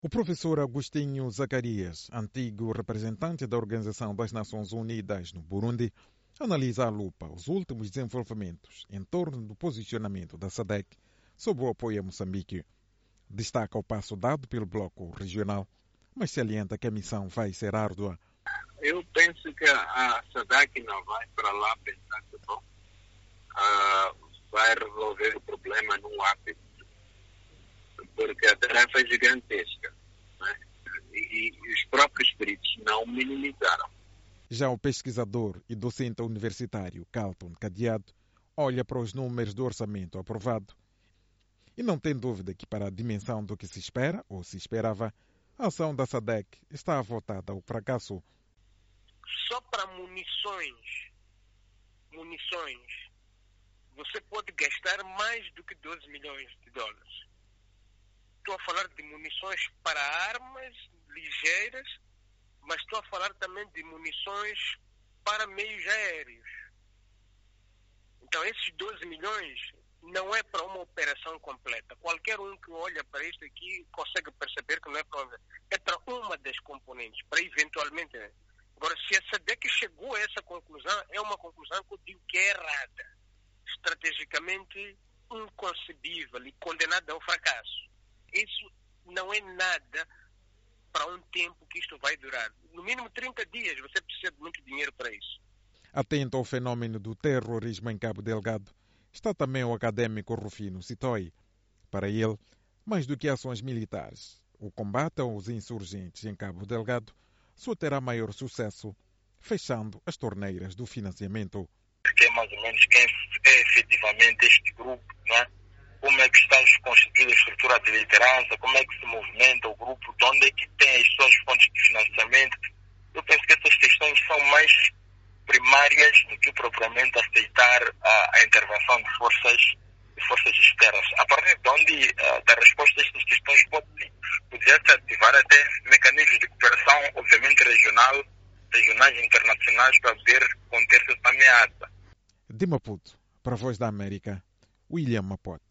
O professor Agostinho Zacarias, antigo representante da Organização das Nações Unidas no Burundi, analisa à lupa os últimos desenvolvimentos em torno do posicionamento da SADC sobre o apoio a Moçambique. Destaca o passo dado pelo bloco regional, mas salienta que a missão vai ser árdua. Eu penso que a SADC não vai para lá pensar que vai resolver o problema num ápice, porque a tarefa é gigantesca, né? E os próprios peritos não minimizaram. Já o pesquisador e docente universitário Carlton Cadeado olha para os números do orçamento aprovado e não tem dúvida que, para a dimensão do que se espera ou se esperava, a ação da SADC está voltada ao fracasso. Só para munições, você pode gastar mais do que 12 milhões de dólares. Estou a falar de munições para armas ligeiras, mas estou a falar também de munições para meios aéreos. Então, esses 12 milhões não é para uma operação completa. Qualquer um que olha para isto aqui consegue perceber que não é para uma das componentes, para eventualmente... Agora, se a SADC chegou a essa conclusão, é uma conclusão que eu digo que é errada, estrategicamente inconcebível e condenada ao fracasso. Isso não é nada para um tempo que isto vai durar. No mínimo 30 dias, você precisa de muito dinheiro para isso. Atento ao fenômeno do terrorismo em Cabo Delgado, está também o académico Rufino Sitoi. Para ele, mais do que ações militares, o combate aos insurgentes em Cabo Delgado só terá maior sucesso fechando as torneiras do financiamento. Que é mais ou menos quem é efetivamente este grupo, né? Como é que está constituída a estrutura de liderança, como é que se movimenta o grupo, de onde é que tem as suas fontes de financiamento. Eu penso que essas questões são mais primárias do que propriamente aceitar a intervenção de forças externas. A partir de onde da resposta a estas questões poderia-se ativar até mecanismos de cooperação, obviamente regionais e internacionais, para poder conter essa ameaça. De Maputo, para a Voz da América, William Mapote.